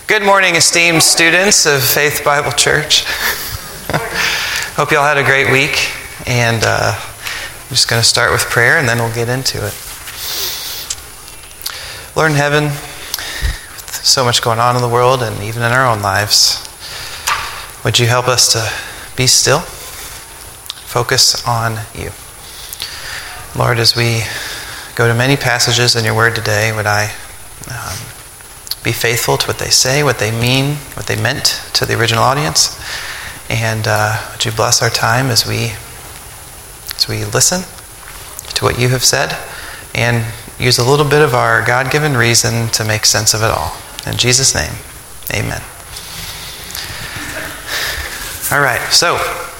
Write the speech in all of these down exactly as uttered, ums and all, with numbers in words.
Good morning, esteemed students of Faith Bible Church. Hope you all had a great week, and uh, I'm just going to start with prayer, and then we'll get into it. Lord in heaven, with so much going on in the world and even in our own lives, would you help us to be still, focus on you. Lord, as we go to many passages in your word today, would I um, be faithful to what they say, what they mean, what they meant to the original audience. And uh, would you bless our time as we as we listen to what you have said and use a little bit of our God-given reason to make sense of it all. In Jesus' name, amen. All right, so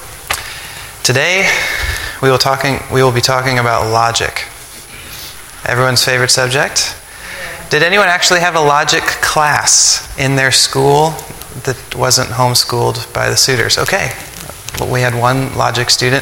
today we will talking we will be talking about logic. Everyone's favorite subject. Did anyone actually have a logic class in their school that wasn't homeschooled by the Suitors? Okay. Well, we had one logic student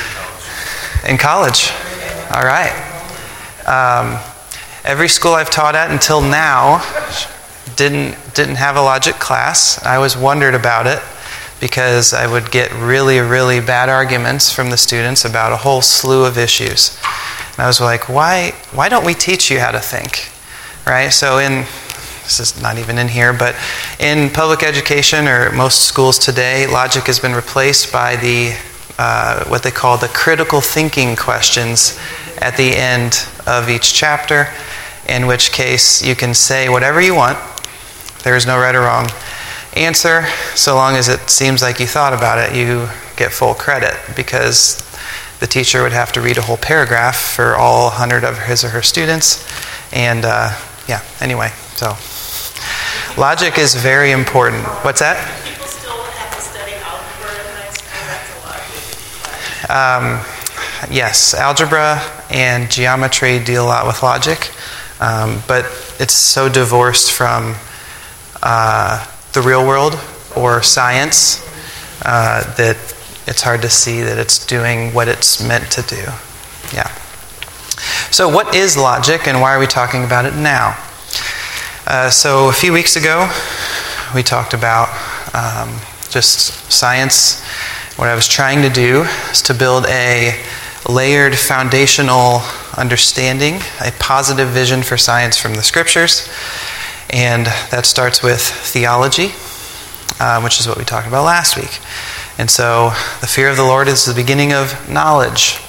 in college. All right. Um, every school I've taught at until now didn't didn't have a logic class. I always wondered about it because I would get really, really bad arguments from the students about a whole slew of issues. And I was like, why why don't we teach you how to think? Right? So in, this is not even in here, but in public education or most schools today, logic has been replaced by the uh, what they call the critical thinking questions at the end of each chapter, in which case you can say whatever you want. There is no right or wrong answer. So long as it seems like you thought about it, you get full credit, because the teacher would have to read a whole paragraph for all one hundred of his or her students. And uh, yeah, anyway, so logic is very important. What's that? People still have to study algebra in high school. That's a logic. Um, yes, algebra and geometry deal a lot with logic, um, but it's so divorced from uh, the real world or science uh, that it's hard to see that it's doing what it's meant to do. Yeah. So what is logic, and why are we talking about it now? Uh, so a few weeks ago, we talked about um, just science. What I was trying to do is to build a layered foundational understanding, a positive vision for science from the scriptures. And that starts with theology, uh, which is what we talked about last week. And so the fear of the Lord is the beginning of knowledge.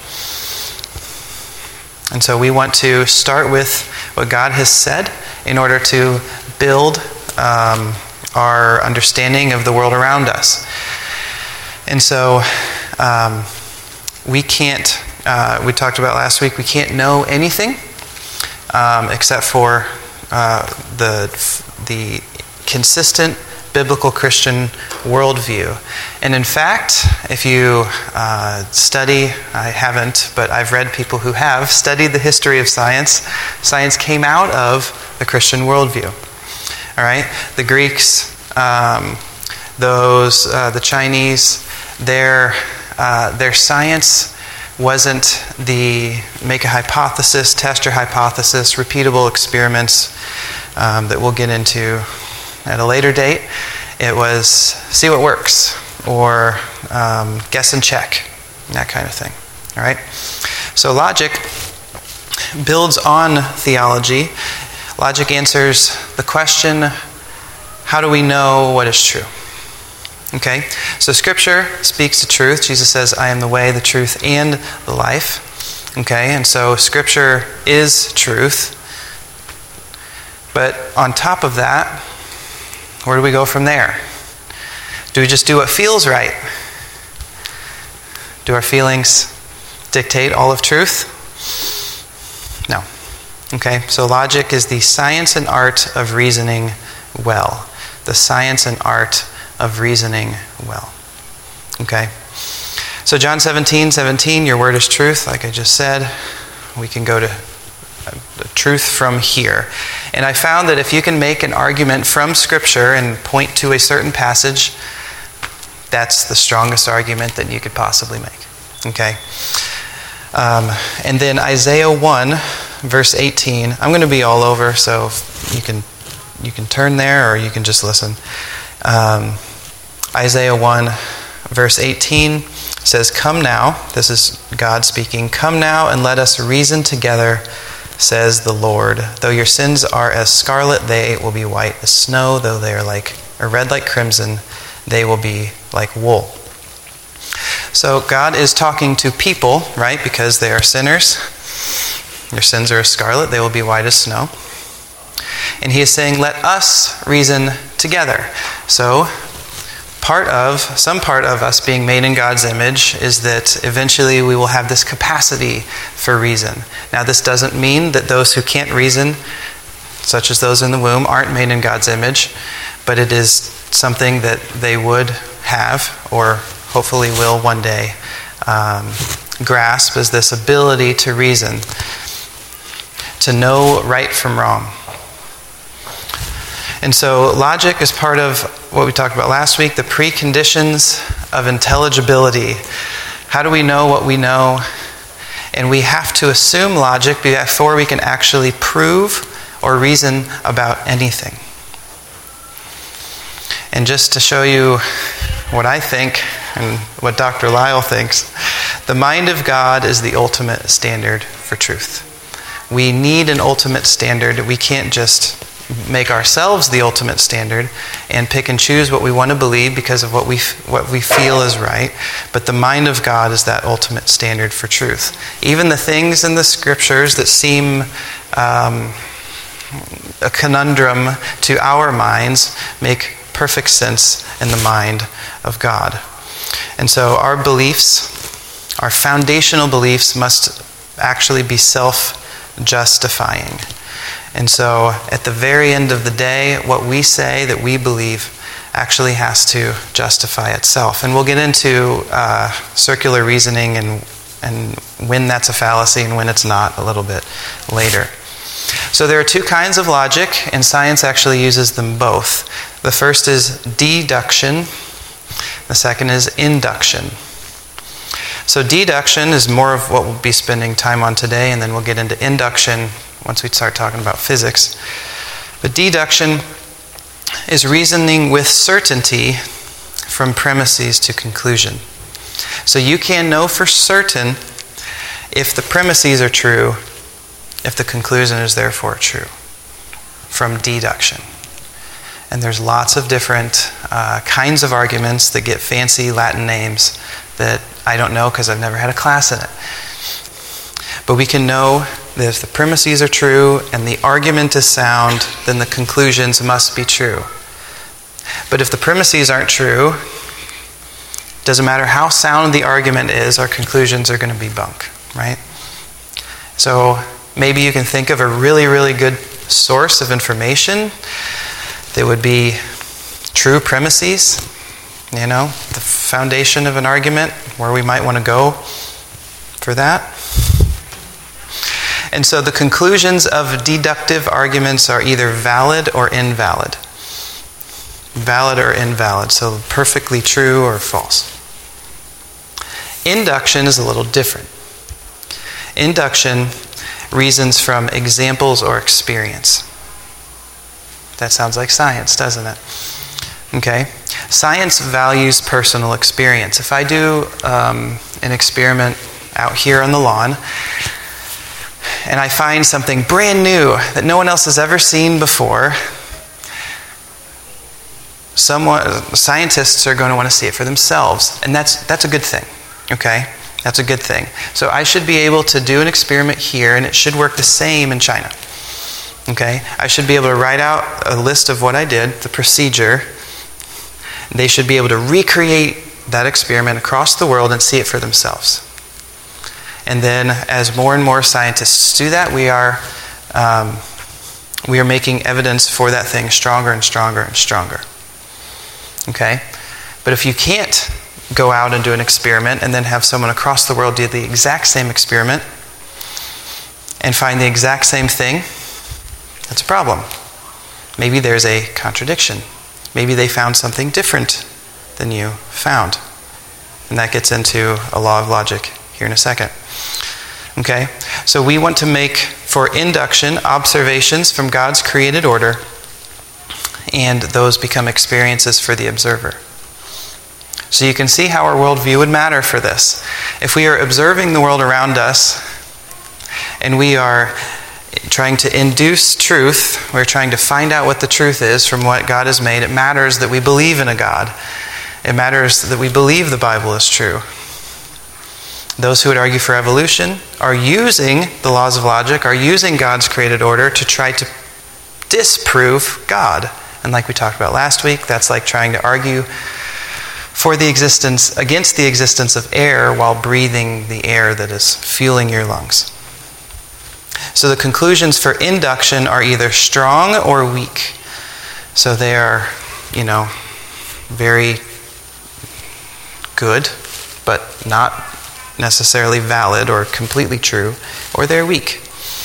And so we want to start with what God has said in order to build um, our understanding of the world around us. And so um, we can't, uh, we talked about last week, we can't know anything um, except for uh, the the consistent biblical Christian worldview. And in fact, if you uh, study, I haven't, but I've read people who have studied the history of science. Science came out of the Christian worldview. All right, the Greeks, um, those, uh, the Chinese, their uh, their science wasn't the make a hypothesis, test your hypothesis, repeatable experiments um, that we'll get into at a later date. It was see what works, or um, guess and check, that kind of thing. All right. So logic builds on theology. Logic answers the question, how do we know what is true? Okay. So Scripture speaks the truth. Jesus says, "I am the way, the truth, and the life." Okay. And so Scripture is truth. But on top of that, where do we go from there? Do we just do what feels right? Do our feelings dictate all of truth? No. Okay, so logic is the science and art of reasoning well. The science and art of reasoning well. Okay? So John seventeen seventeen, your word is truth, like I just said. We can go to the truth from here. And I found that if you can make an argument from Scripture and point to a certain passage, that's the strongest argument that you could possibly make. Okay? Um, and then Isaiah one, verse eighteen. I'm going to be all over, so you can you can turn there or you can just listen. Um, Isaiah one, verse eighteen says, "Come now," this is God speaking, "come now and let us reason together, says the Lord. Though your sins are as scarlet, they will be white as snow. Though they are like or red like crimson, they will be like wool." So God is talking to people, right? Because they are sinners. Your sins are as scarlet, they will be white as snow. And he is saying, let us reason together. So part of, some part of us being made in God's image is that eventually we will have this capacity for reason. Now, this doesn't mean that those who can't reason, such as those in the womb, aren't made in God's image, but it is something that they would have, or hopefully will one day, um, grasp, is this ability to reason, to know right from wrong. And so logic is part of what we talked about last week, the preconditions of intelligibility. How do we know what we know? And we have to assume logic before we can actually prove or reason about anything. And just to show you what I think and what Doctor Lyle thinks, the mind of God is the ultimate standard for truth. We need an ultimate standard. We can't just make ourselves the ultimate standard and pick and choose what we want to believe because of what we what we feel is right. But the mind of God is that ultimate standard for truth. Even the things in the scriptures that seem um, a conundrum to our minds make perfect sense in the mind of God. And so our beliefs, our foundational beliefs, must actually be self-justifying. And so at the very end of the day, what we say that we believe actually has to justify itself. And we'll get into uh, circular reasoning and, and when that's a fallacy and when it's not a little bit later. So there are two kinds of logic, and science actually uses them both. The first is deduction. The second is induction. So deduction is more of what we'll be spending time on today, and then we'll get into induction once we start talking about physics. But deduction is reasoning with certainty from premises to conclusion. So you can know for certain if the premises are true, if the conclusion is therefore true, from deduction. And there's lots of different uh, kinds of arguments that get fancy Latin names that I don't know because I've never had a class in it. But we can know that if the premises are true and the argument is sound, then the conclusions must be true. But if the premises aren't true, it doesn't matter how sound the argument is, our conclusions are going to be bunk, right? So maybe you can think of a really, really good source of information that would be true premises, you know, the foundation of an argument, where we might want to go for that. And so the conclusions of deductive arguments are either valid or invalid. Valid or invalid, so perfectly true or false. Induction is a little different. Induction reasons from examples or experience. That sounds like science, doesn't it? Okay. Science values personal experience. If I do um, an experiment out here on the lawn, and I find something brand new that no one else has ever seen before, someone, scientists are going to want to see it for themselves. And that's that's a good thing, okay? That's a good thing. So I should be able to do an experiment here, and it should work the same in China, okay? I should be able to write out a list of what I did, the procedure. They should be able to recreate that experiment across the world and see it for themselves. And then as more and more scientists do that, we are um, we are making evidence for that thing stronger and stronger and stronger. Okay? But if you can't go out and do an experiment and then have someone across the world do the exact same experiment and find the exact same thing, that's a problem. Maybe there's a contradiction. Maybe they found something different than you found. And that gets into a law of logic here in a second. Okay? So we want to make, for induction, observations from God's created order and those become experiences for the observer. So you can see how our worldview would matter for this. If we are observing the world around us, and we are trying to induce truth, we're trying to find out what the truth is from what God has made, it matters that we believe in a God. It matters that we believe the Bible is true. Those who would argue for evolution are using the laws of logic, are using God's created order to try to disprove God. And like we talked about last week, that's like trying to argue for the existence, against the existence of air while breathing the air that is fueling your lungs. So the conclusions for induction are either strong or weak. So they are, you know, very good, but not necessarily valid or completely true, or they're weak.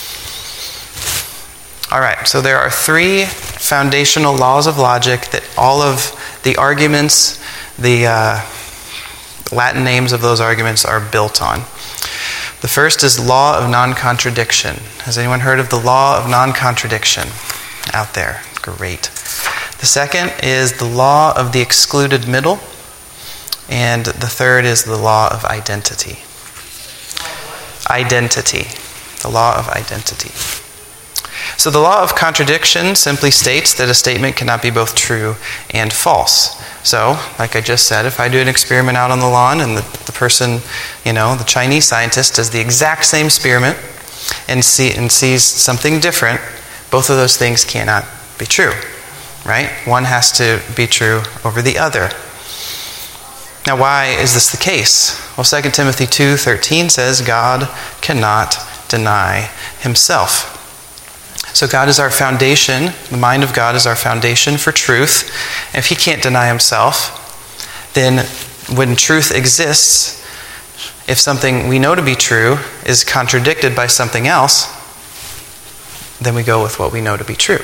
All right, so there are three foundational laws of logic that all of the arguments, the uh, Latin names of those arguments are built on. The first is law of non-contradiction. Has anyone heard of the law of non-contradiction out there? Great. The second is the law of the excluded middle. And the third is the law of identity. Identity. The law of identity. So the law of contradiction simply states that a statement cannot be both true and false. So, like I just said, if I do an experiment out on the lawn and the, the person, you know, the Chinese scientist does the exact same experiment and, see, and sees something different, both of those things cannot be true, right? One has to be true over the other. Now, why is this the case? Well, Second Timothy two thirteen says God cannot deny himself. So God is our foundation. The mind of God is our foundation for truth. And if he can't deny himself, then when truth exists, if something we know to be true is contradicted by something else, then we go with what we know to be true.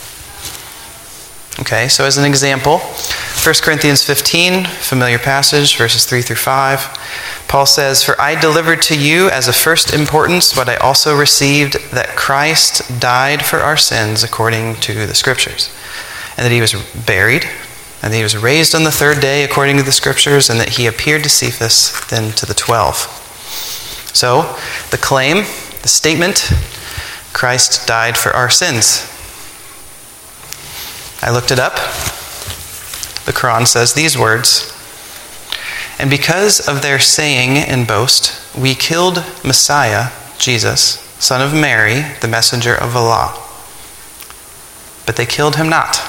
Okay, so as an example, First Corinthians fifteen, familiar passage, verses three through five. Paul says, "For I delivered to you as of first importance what I also received, that Christ died for our sins according to the Scriptures, and that he was buried, and that he was raised on the third day according to the Scriptures, and that he appeared to Cephas, then to the twelve." So, the claim, the statement, Christ died for our sins. I looked it up. The Quran says these words, "And because of their saying and boast, we killed Messiah, Jesus, son of Mary, the messenger of Allah. But they killed him not,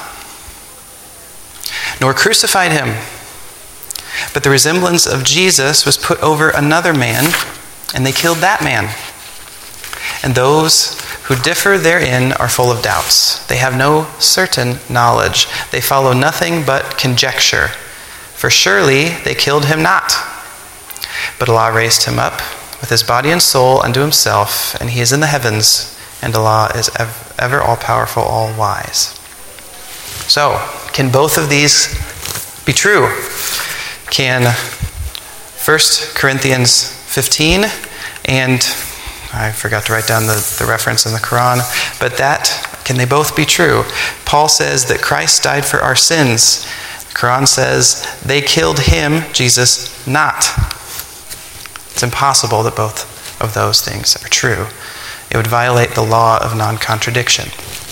nor crucified him. But the resemblance of Jesus was put over another man, and they killed that man. And those who differ therein are full of doubts. They have no certain knowledge. They follow nothing but conjecture. For surely they killed him not. But Allah raised him up with his body and soul unto himself, and he is in the heavens, and Allah is ever all-powerful, all-wise." So, can both of these be true? Can First Corinthians fifteen and I forgot to write down the, the reference in the Quran, but that, can they both be true? Paul says that Christ died for our sins. The Quran says they killed him, Jesus, not. It's impossible that both of those things are true. It would violate the law of non-contradiction.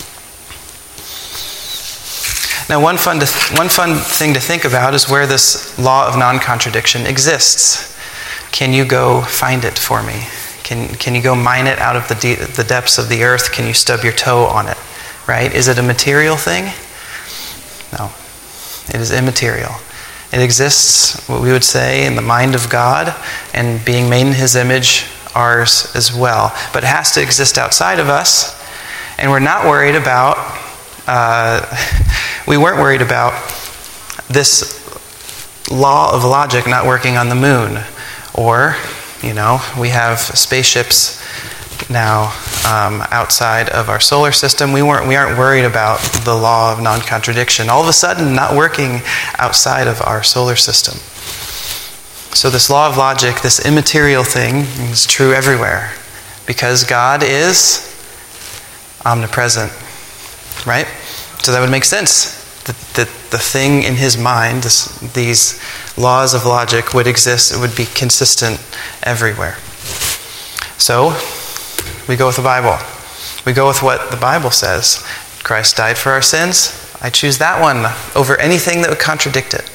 Now, one fun, to th- one fun thing to think about is where this law of non-contradiction exists. Can you go find it for me? Can, can you go mine it out of the, de- the depths of the earth? Can you stub your toe on it? Right? Is it a material thing? No. It is immaterial. It exists, what we would say, in the mind of God, and being made in his image, ours as well. But it has to exist outside of us, and we're not worried about, uh, we weren't worried about this law of logic not working on the moon, or, you know, we have spaceships now um, outside of our solar system. We weren't. We aren't worried about the law of non-contradiction all of a sudden not working outside of our solar system. So this law of logic, this immaterial thing, is true everywhere because God is omnipresent, right? So that would make sense. the, the, the thing in his mind, this, these laws of logic would exist, it would be consistent everywhere. So, we go with the Bible. We go with what the Bible says. Christ died for our sins. I choose that one over anything that would contradict it.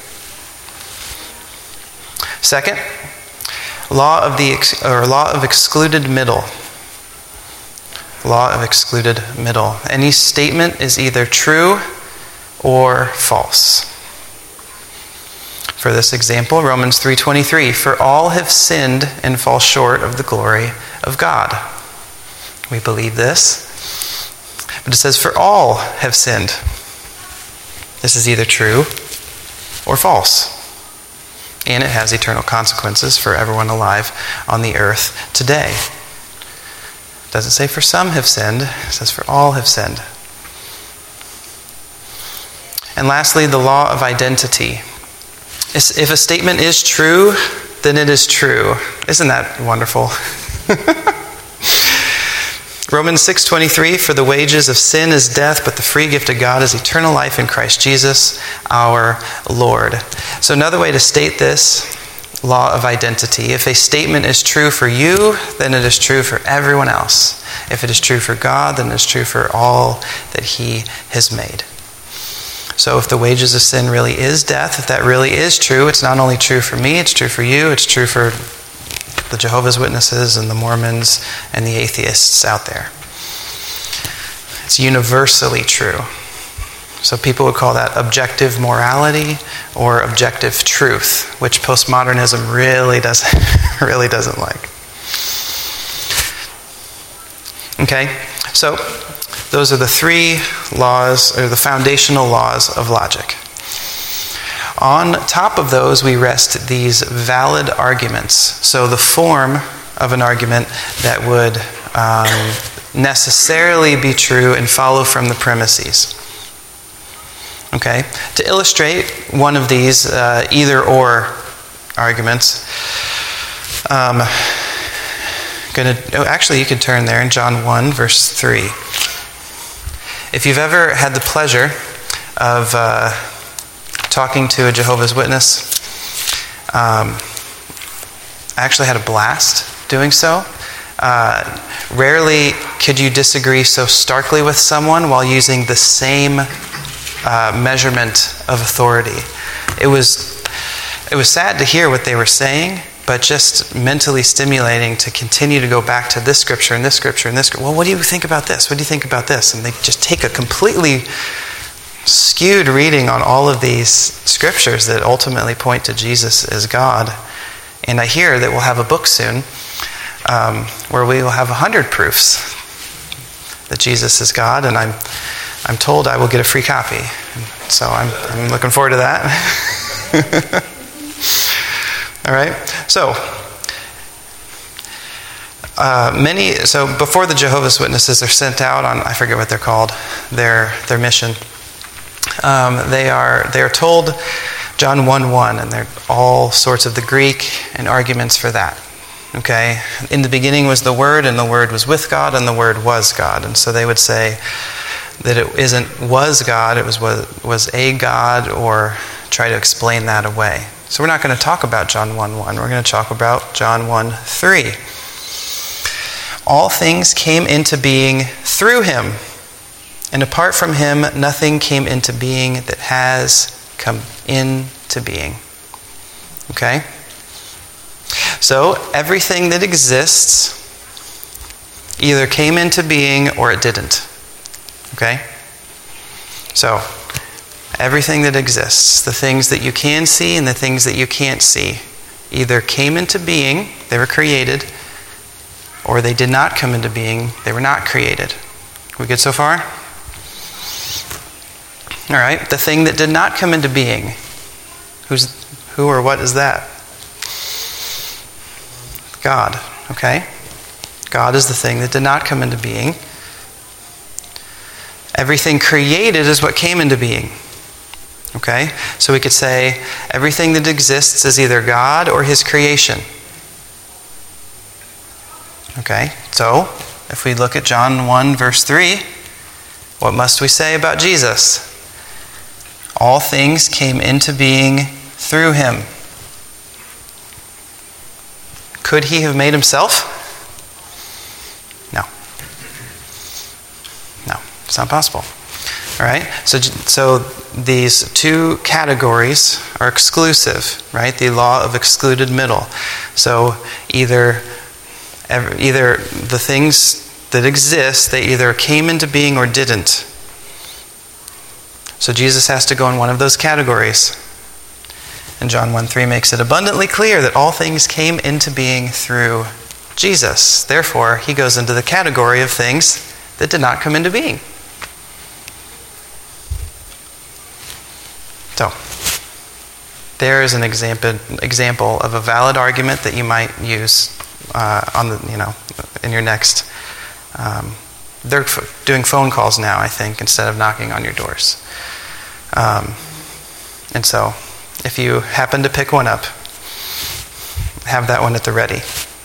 Second, law of the ex- or law of excluded middle. Law of excluded middle. Any statement is either true or false. For this example, Romans three twenty-three, for all have sinned and fall short of the glory of God. We believe this. But it says, for all have sinned. This is either true or false. And it has eternal consequences for everyone alive on the earth today. It doesn't say for some have sinned. It says for all have sinned. And lastly, the law of identity. If a statement is true, then it is true. Isn't that wonderful? Romans six twenty-three, for the wages of sin is death, but the free gift of God is eternal life in Christ Jesus our Lord. So another way to state this law of identity, if a statement is true for you, then it is true for everyone else. If it is true for God, then it is true for all that he has made. So if the wages of sin really is death, if that really is true, it's not only true for me, it's true for you, it's true for the Jehovah's Witnesses and the Mormons and the atheists out there. It's universally true. So people would call that objective morality or objective truth, which postmodernism really doesn't really doesn't like. Okay, so those are the three laws, or the foundational laws of logic. On top of those, we rest these valid arguments. So the form of an argument that would um, necessarily be true and follow from the premises. Okay? To illustrate one of these uh, either-or arguments, um, gonna, oh, actually, you could turn there in John one, verse three. If you've ever had the pleasure of uh, talking to a Jehovah's Witness, um, I actually had a blast doing so. Uh, rarely could you disagree so starkly with someone while using the same uh, measurement of authority. It was, it was sad to hear what they were saying, but just mentally stimulating to continue to go back to this scripture and this scripture and this scripture. Well, what do you think about this? What do you think about this? And they just take a completely skewed reading on all of these scriptures that ultimately point to Jesus as God. And I hear that we'll have a book soon um, where we will have a hundred proofs that Jesus is God, and I'm I'm told I will get a free copy. So I'm I'm looking forward to that. All right. So uh, many. So before the Jehovah's Witnesses are sent out on, I forget what they're called, their their mission. Um, they are they are told John one one, and they're all sorts of the Greek and arguments for that. Okay, in the beginning was the Word, and the Word was with God, and the Word was God. And so they would say that it isn't was God, it was was, was a God, or try to explain that away. So we're not going to talk about John one one. We're going to talk about John one three. All things came into being through him, and apart from him, nothing came into being that has come into being. Okay? So, everything that exists either came into being or it didn't. Okay? So, everything that exists, the things that you can see and the things that you can't see, either came into being, they were created, or they did not come into being, they were not created. We good so far? All right, the thing that did not come into being, who's who or what is that? God, okay? God is the thing that did not come into being. Everything created is what came into being. Okay? So we could say everything that exists is either God or his creation. Okay? So, if we look at John one verse three, what must we say about Jesus? All things came into being through him. Could he have made himself? No. No, it's not possible. All right? So, so these two categories are exclusive, right? The law of excluded middle. So either, either the things that exist, they either came into being or didn't. So Jesus has to go in one of those categories. And John one three makes it abundantly clear that all things came into being through Jesus. Therefore, he goes into the category of things that did not come into being. So, there is an example example of a valid argument that you might use uh, on the you know in your next. Um, they're f- doing phone calls now, I think, instead of knocking on your doors. Um, and so, if you happen to pick one up, have that one at the ready.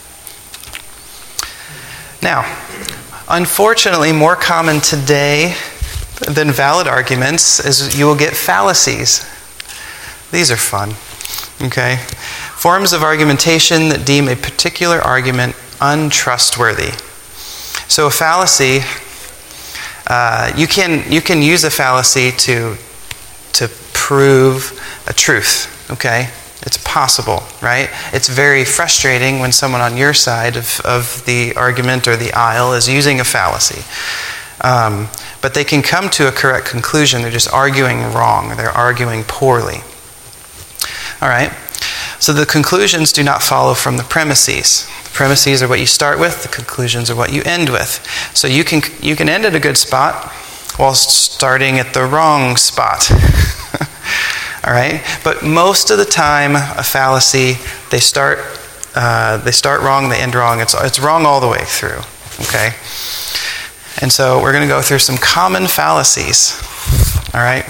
Now, unfortunately, more common today than valid arguments is you will get fallacies. These are fun. Okay? Forms of argumentation that deem a particular argument untrustworthy. So a fallacy, uh, you can you can use a fallacy to to prove a truth. Okay? It's possible, right? It's very frustrating when someone on your side of, of the argument or the aisle is using a fallacy. Um, but they can come to a correct conclusion. They're just arguing wrong. They're arguing poorly. All right? So the conclusions do not follow from the premises. The premises are what you start with. The conclusions are what you end with. So you can you can end at a good spot while starting at the wrong spot. All right? But most of the time, a fallacy, they start uh, they start wrong, they end wrong. It's it's wrong all the way through. Okay? And so we're going to go through some common fallacies. All right?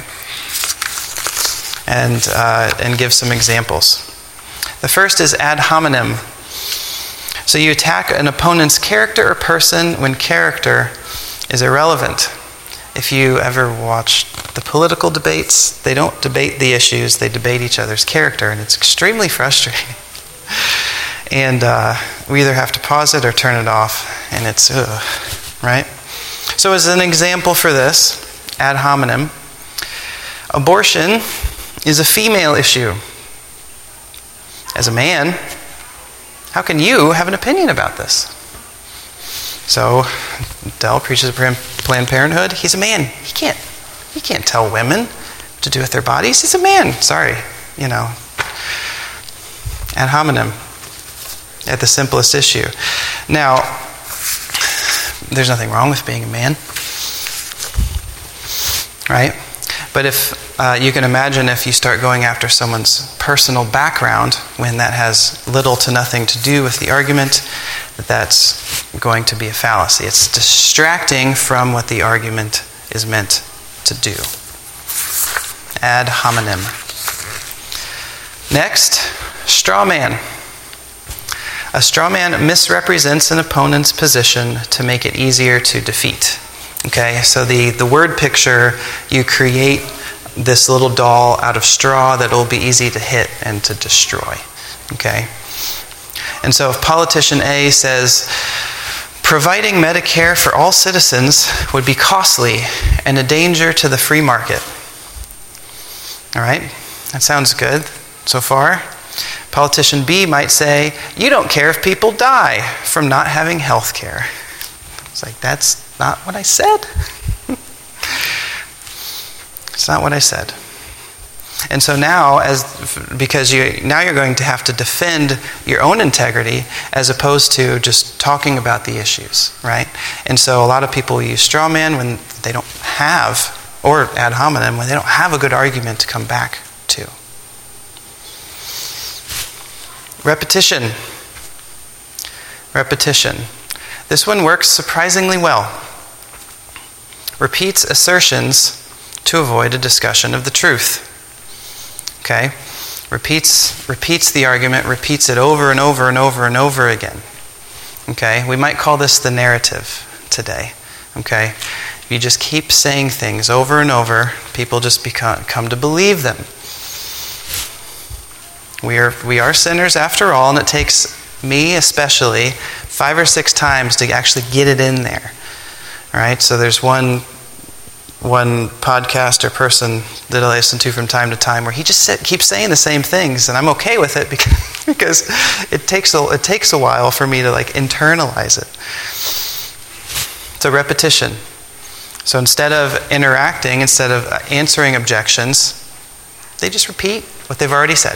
And uh, and give some examples. The first is ad hominem. So you attack an opponent's character or person when character is irrelevant. If you ever watched the political debates, they don't debate the issues, they debate each other's character, and it's extremely frustrating. And uh, we either have to pause it or turn it off, and it's, ugh, right? So as an example for this, ad hominem, abortion is a female issue. As a man, how can you have an opinion about this? So, Dell preaches Planned Parenthood. He's a man. He can't. He can't tell women what to do with their bodies. He's a man. Sorry, you know. Ad hominem, at the simplest issue. Now, there's nothing wrong with being a man, right? But if uh, you can imagine if you start going after someone's personal background when that has little to nothing to do with the argument, that that's going to be a fallacy. It's distracting from what the argument is meant to do. Ad hominem. Next, straw man. A straw man misrepresents an opponent's position to make it easier to defeat. Okay, so the, the word picture, you create this little doll out of straw that will be easy to hit and to destroy. Okay? And so if politician A says, providing Medicare for all citizens would be costly and a danger to the free market. All right? That sounds good so far. Politician B might say, you don't care if people die from not having health care. It's like, that's not what I said. It's not what I said. And so now, as because you now you're going to have to defend your own integrity as opposed to just talking about the issues, right? And so a lot of people use straw man when they don't have, or ad hominem when they don't have a good argument to come back to. Repetition. Repetition. This one works surprisingly well. Repeats assertions to avoid a discussion of the truth. Okay? Repeats repeats the argument, repeats it over and over and over and over again. Okay? We might call this the narrative today. Okay? you just keep saying things over and over, people just become come to believe them. We are we are sinners after all, and it takes me especially five or six times to actually get it in there. All right, so there's one one podcast or person that I listen to from time to time where he just sit, keeps saying the same things, and I'm okay with it because, because it takes a, it takes a while for me to like internalize it. It's a repetition. So instead of interacting, instead of answering objections, they just repeat what they've already said.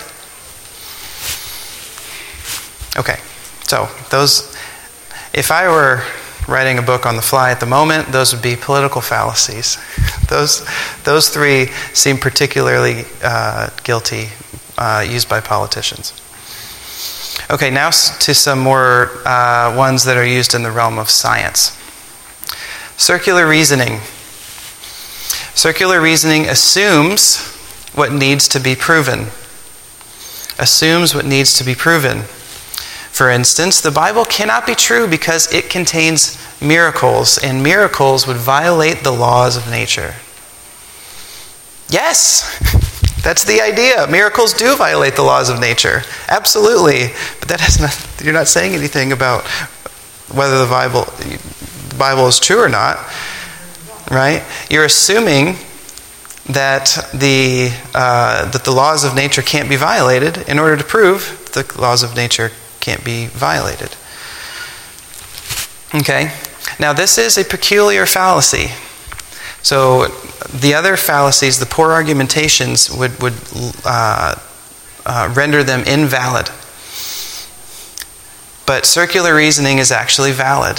Okay, so those, if I were writing a book on the fly at the moment, those would be political fallacies. Those those three seem particularly uh, guilty, uh, used by politicians. Okay, now to some more uh, ones that are used in the realm of science. Circular reasoning. Circular reasoning assumes what needs to be proven. Assumes what needs to be proven. For instance, the Bible cannot be true because it contains miracles, and miracles would violate the laws of nature. Yes, that's the idea. Miracles do violate the laws of nature. Absolutely. But that has not, you're not saying anything about whether the Bible, the Bible is true or not, right? You're assuming that the uh, that the laws of nature can't be violated in order to prove the laws of nature can't be violated. Okay? Now this is a peculiar fallacy. So the other fallacies, the poor argumentations, would, would uh, uh, render them invalid. But circular reasoning is actually valid.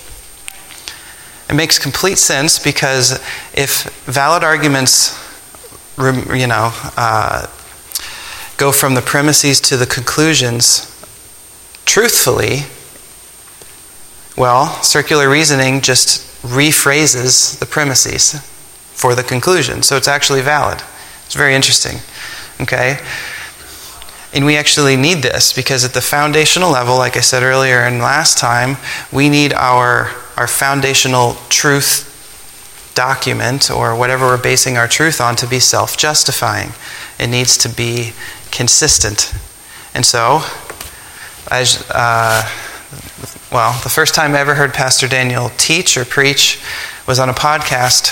It makes complete sense because if valid arguments, you know, uh, go from the premises to the conclusions truthfully, well, circular reasoning just rephrases the premises for the conclusion. So it's actually valid. It's very interesting. Okay? And we actually need this because at the foundational level, like I said earlier and last time, we need our, our foundational truth document or whatever we're basing our truth on to be self-justifying. It needs to be consistent. And so, as uh, well, the first time I ever heard Pastor Daniel teach or preach was on a podcast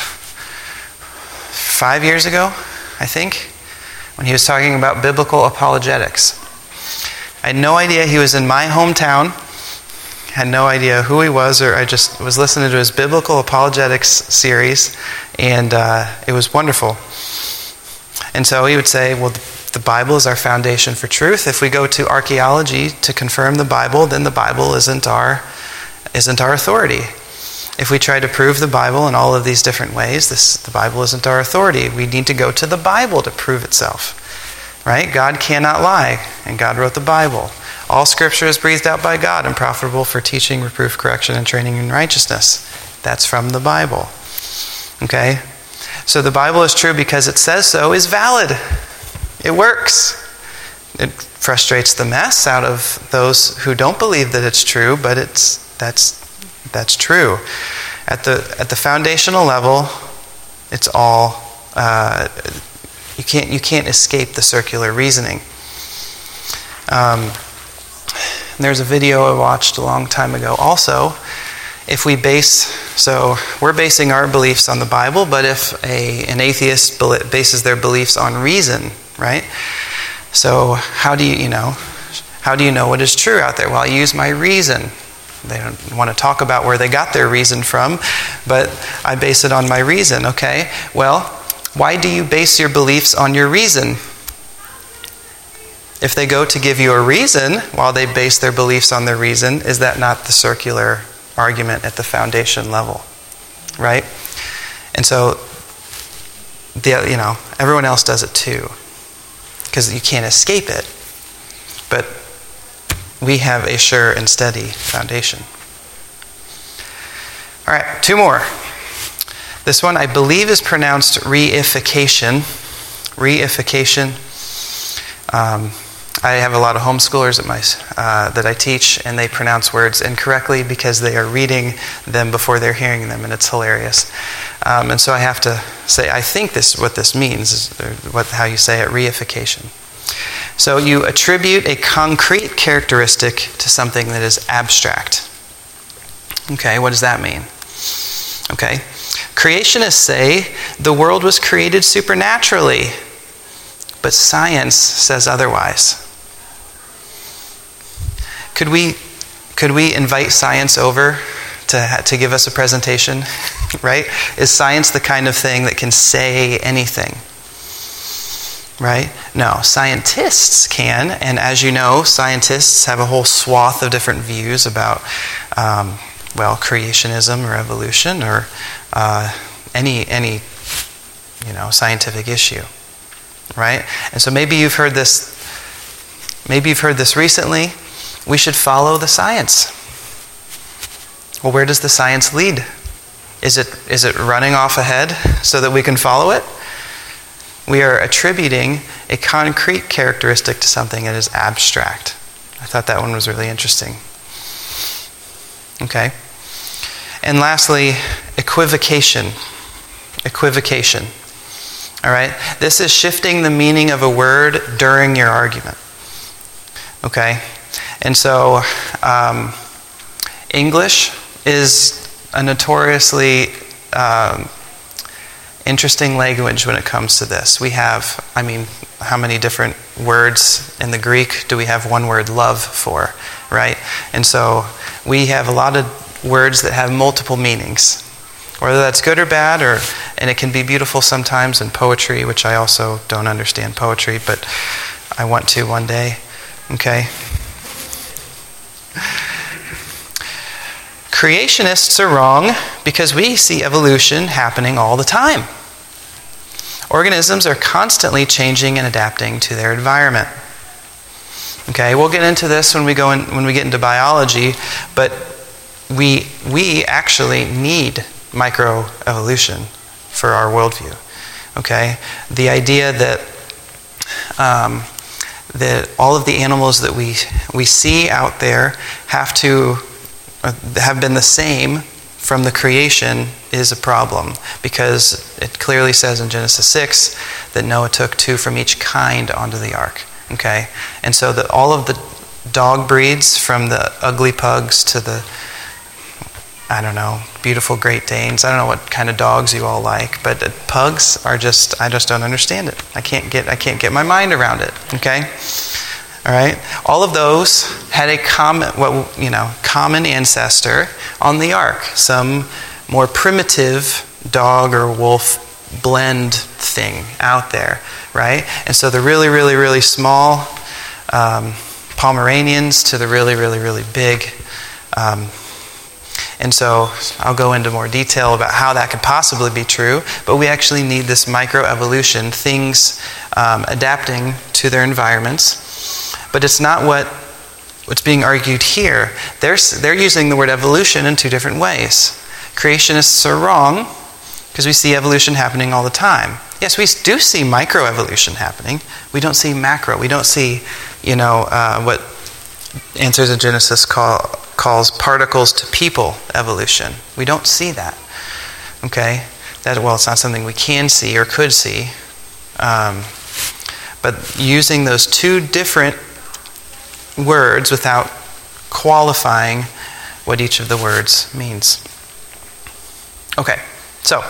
five years ago, I think, when he was talking about biblical apologetics. I had no idea he was in my hometown, had no idea who he was, or I just was listening to his biblical apologetics series, and uh, it was wonderful. And so he would say, well, the Bible is our foundation for truth. If we go to archaeology to confirm the Bible, then the Bible isn't our isn't our authority. If we try to prove the Bible in all of these different ways, this the Bible isn't our authority. We need to go to the Bible to prove itself. Right? God cannot lie, and God wrote the Bible. All Scripture is breathed out by God and profitable for teaching, reproof, correction, and training in righteousness. That's from the Bible. Okay? So the Bible is true because it says so is valid. It works. It frustrates the mess out of those who don't believe that it's true, but it's that's that's true. At the at the foundational level, it's all uh, you can't you can't escape the circular reasoning. Um, there's a video I watched a long time ago. Also, if we base so we're basing our beliefs on the Bible, but if a an atheist bases their beliefs on reason. Right? So how do you, you know, how do you know what is true out there? Well, I use my reason. They don't want to talk about where they got their reason from, but I base it on my reason. Okay, well, why do you base your beliefs on your reason? If they go to give you a reason while they base their beliefs on their reason, is that not the circular argument at the foundation level? Right? And so, the, you know, everyone else does it too. Because you can't escape it. But we have a sure and steady foundation. All right, two more. This one I believe is pronounced reification. Reification. Um, I have a lot of homeschoolers at my uh, that I teach, and they pronounce words incorrectly because they are reading them before they're hearing them, and it's hilarious. Um, and so I have to say, I think this what this means is what how you say it, reification. So you attribute a concrete characteristic to something that is abstract. Okay, what does that mean? Okay, creationists say the world was created supernaturally, but science says otherwise. Could we could we invite science over to to give us a presentation? Right? Is science the kind of thing that can say anything? Right? No, scientists can, and as you know, scientists have a whole swath of different views about, um, well, creationism or evolution or uh, any any you know scientific issue, right? And so maybe you've heard this. Maybe you've heard this recently. We should follow the science. Well, where does the science lead? Is it is it running off ahead so that we can follow it? We are attributing a concrete characteristic to something that is abstract. I thought that one was really interesting. Okay. And lastly, equivocation. Equivocation. All right? This is shifting the meaning of a word during your argument. Okay? And so, um, English is a notoriously um, interesting language when it comes to this. We have, I mean, how many different words in the Greek do we have one word love for, right? And so we have a lot of words that have multiple meanings, whether that's good or bad, or and it can be beautiful sometimes in poetry, which I also don't understand poetry, but I want to one day, okay? Creationists are wrong because we see evolution happening all the time. Organisms are constantly changing and adapting to their environment. Okay, we'll get into this when we go in, when we get into biology, but we we actually need microevolution for our worldview. Okay, the idea that um, that all of the animals that we we see out there have to have been the same from the creation is a problem, because it clearly says in Genesis six that Noah took two from each kind onto the ark. Okay, and so that all of the dog breeds, from the ugly pugs to the, I don't know, beautiful Great Danes. I don't know what kind of dogs you all like, but pugs are just, I just don't understand it. I can't get I can't get my mind around it. Okay. All right, all of those had a common, what you know, common ancestor on the ark. Some more primitive dog or wolf blend thing out there, right? And so the really, really, really small um, Pomeranians to the really, really, really big. Um, and so I'll go into more detail about how that could possibly be true. But we actually need this microevolution, things um, adapting to their environments. But it's not what what's being argued here. They're, they're using the word evolution in two different ways. Creationists are wrong because we see evolution happening all the time. Yes, we do see microevolution happening. We don't see macro. We don't see, you know, uh, what Answers in Genesis call, calls particles to people evolution. We don't see that. Okay? That, well, it's not something we can see or could see. Um, but using those two different words without qualifying what each of the words means. Okay, so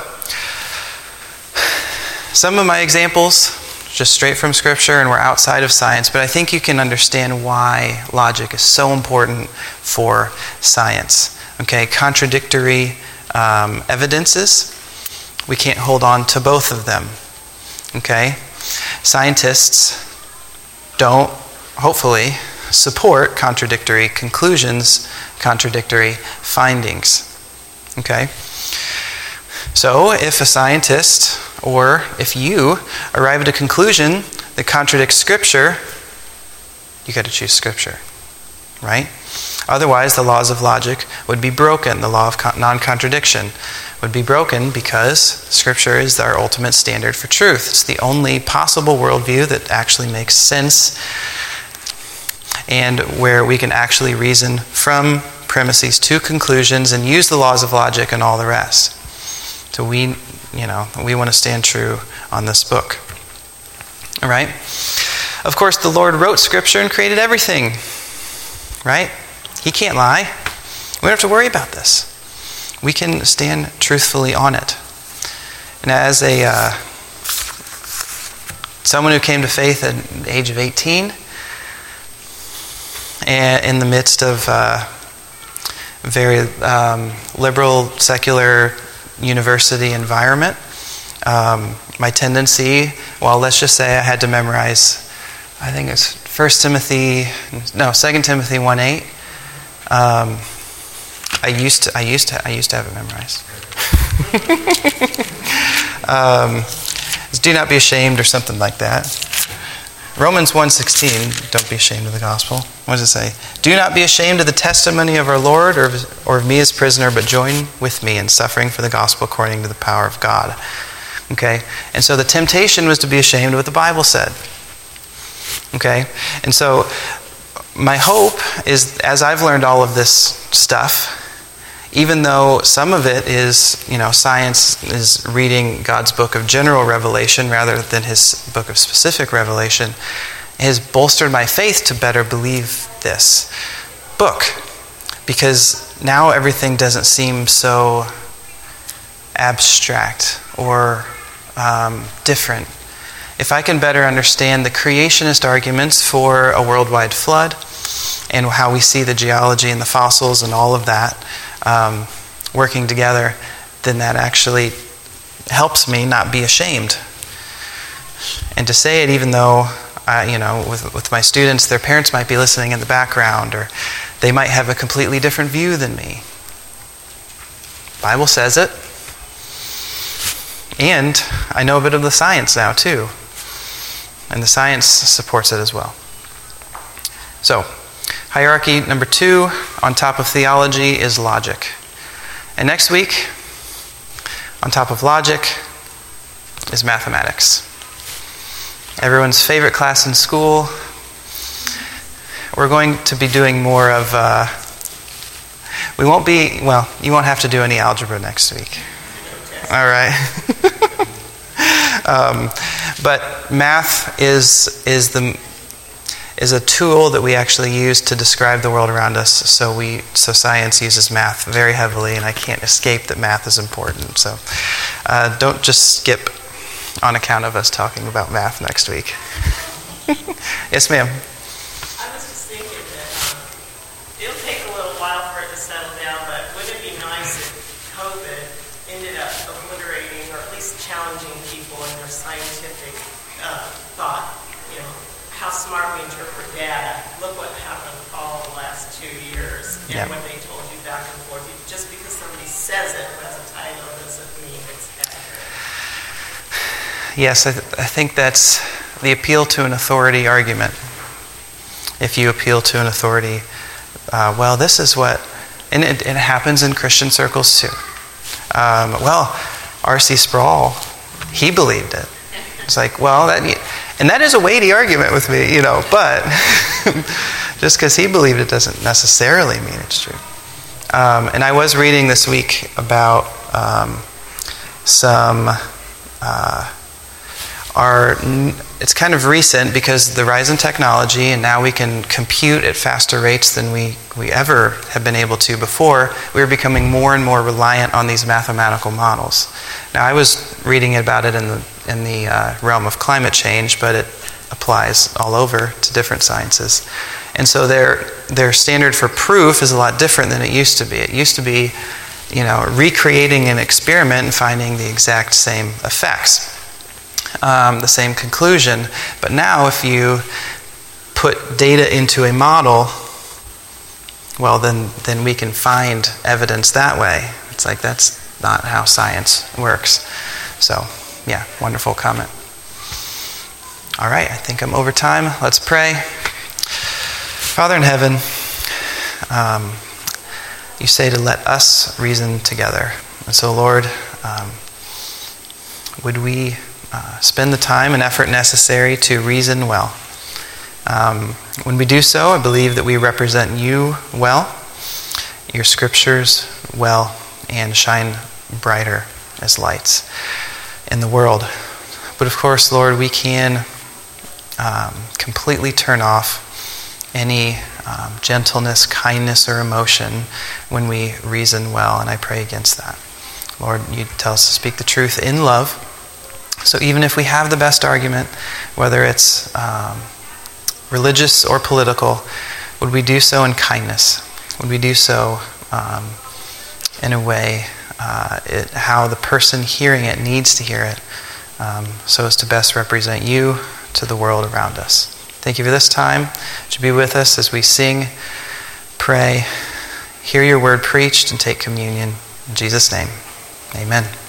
some of my examples just straight from Scripture, and we're outside of science, but I think you can understand why logic is so important for science. Okay, contradictory um, evidences, we can't hold on to both of them. Okay, scientists don't, hopefully, support contradictory conclusions, contradictory findings. Okay? So, if a scientist, or if you arrive at a conclusion that contradicts Scripture, you got to choose Scripture, right? Otherwise, the laws of logic would be broken. The law of non-contradiction would be broken because Scripture is our ultimate standard for truth. It's the only possible worldview that actually makes sense and where we can actually reason from premises to conclusions and use the laws of logic and all the rest. So we, you know, we want to stand true on this book. All right? Of course, the Lord wrote Scripture and created everything. Right? He can't lie. We don't have to worry about this. We can stand truthfully on it. And as a uh, someone who came to faith at the age of eighteen, and in the midst of uh, very um, liberal, secular university environment, um, my tendency, well, let's just say I had to memorize, I think it's First Timothy, no, Second Timothy one eight. Um, I used to, I used to, I used to have it memorized. um, do not be ashamed, or something like that. Romans one sixteen. Don't be ashamed of the gospel. What does it say? Do not be ashamed of the testimony of our Lord, or of, or of me as prisoner, but join with me in suffering for the gospel according to the power of God. Okay, and so the temptation was to be ashamed of what the Bible said. Okay, and so my hope is, as I've learned all of this stuff, even though some of it is, you know, science is reading God's book of general revelation rather than his book of specific revelation, has bolstered my faith to better believe this book. Because now everything doesn't seem so abstract or um, different. If I can better understand the creationist arguments for a worldwide flood and how we see the geology and the fossils and all of that um, working together, then that actually helps me not be ashamed. And to say it even though, I, you know, with, with my students, their parents might be listening in the background, or they might have a completely different view than me. The Bible says it. And I know a bit of the science now too. And the science supports it as well. So, hierarchy number two on top of theology is logic. And next week, on top of logic, is mathematics. Everyone's favorite class in school. We're going to be doing more of, uh, we won't be, well, you won't have to do any algebra next week. All right. um, but math is is the is a tool that we actually use to describe the world around us. So we so science uses math very heavily, and I can't escape that math is important. So uh, don't just skip on account of us talking about math next week. Yes, ma'am. I was just thinking that um, it'll take a little while for it to settle down, but wouldn't it be nice if COVID ended up obliterating or at least challenging people in their scientific uh, thought? You know, how smart we interpret data. Look what happened all the last two years and yeah. what they told you back and forth. Just because somebody says it as a title doesn't mean it's accurate. Yes, I, th- I think that's the appeal to an authority argument. If you appeal to an authority, uh, well, this is what, and it, it happens in Christian circles too. Um, well, R C Sproul, he believed it. It's like, well, that, and that is a weighty argument with me, you know, but just because he believed it doesn't necessarily mean it's true. Um, and I was reading this week about um, some, uh, our, it's kind of recent because the rise in technology, and now we can compute at faster rates than we, we ever have been able to before. We're becoming more and more reliant on these mathematical models. Now, I was reading about it in the in the uh, realm of climate change, but it applies all over to different sciences. And so their their standard for proof is a lot different than it used to be. It used to be, you know, recreating an experiment and finding the exact same effects, um, the same conclusion. But now, if you put data into a model, well, then then we can find evidence that way. It's like that's not how science works. So, yeah, wonderful comment. All right, I think I'm over time. Let's pray. Father in heaven, um, you say to let us reason together. And so, Lord, um, would we uh, spend the time and effort necessary to reason well? Um, when we do so, I believe that we represent you well, your scriptures well, and shine brighter as lights in the world. But of course, Lord, we can um, completely turn off any um, gentleness, kindness, or emotion when we reason well, and I pray against that. Lord, you tell us to speak the truth in love. So even if we have the best argument, whether it's um, religious or political, would we do so in kindness? Would we do so um, in a way uh, it, how the person hearing it needs to hear it, um, so as to best represent you to the world around us? Thank you for this time. You should be with us as we sing, pray, hear your word preached, and take communion. In Jesus' name, amen.